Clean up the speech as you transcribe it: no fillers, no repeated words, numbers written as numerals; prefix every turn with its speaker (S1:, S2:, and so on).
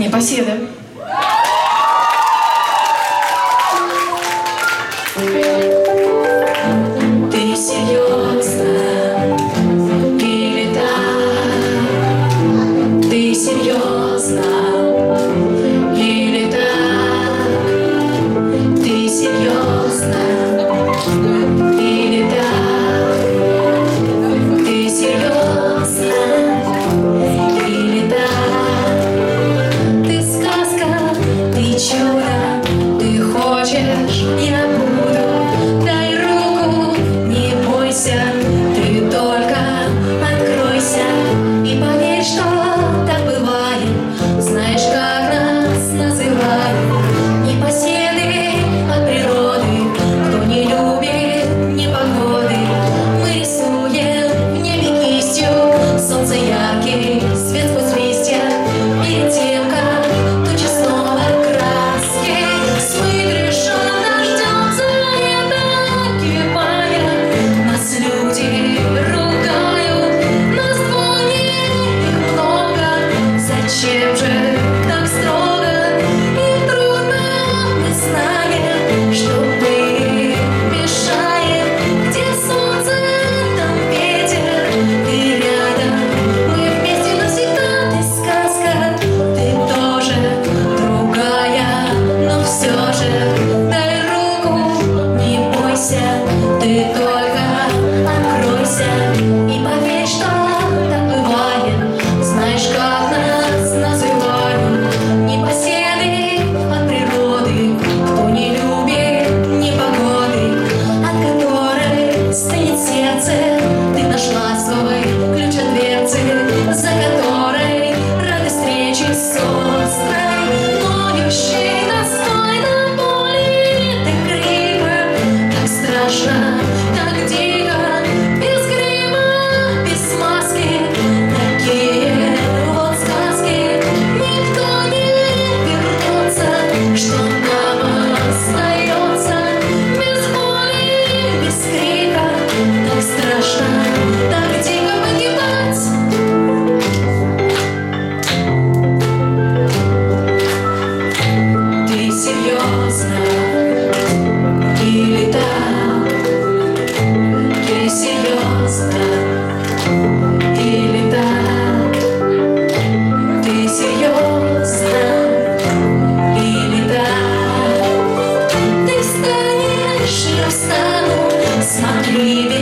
S1: Непоседы. Ты серьезно или так? Ты серьезно или так? Ты серьезно или так? Ты серьезно или так? Ты сказка, ты чудо, ты хочешь, я буду. Дай руку, не бойся, ты только откройся и поверь, что так бывает. Знаешь, как нас называют непоседы от природы, кто не любит непогоды. Мы рисуем в небе кистью солнце яркий, свет сквозь листья. Перед тем, как тучи снова краски, с выигрышем дождемся лета, кипая. Нас люди ругают, нас двое, их много. Зачем же так строго и трудно? Мы знаем, что мы мешаем. Где солнце, там ветер, ты рядом, мы вместе навсегда. Ты сказка, ты тоже другая, но все же дай руку, не бойся, ты только откройся и поверь, что так бывает. Знаешь, как нас называют непоседы от природы, кто не любит непогоды, от которой стынет сердце. Ты нашла свой ключ от дверцы, за которой радость встречи с острой, ноющей тоской на боли. Так криво, так страшно, так дико, без грима, без маски. Такие вот сказки, никто не вернется. Что нам остается без боли, без крика? Так страшно, так дико погибать. Ты серьезно или так? Ты серьезно или так? Ты серьезно или так? Ты станешь, я встану, смотри.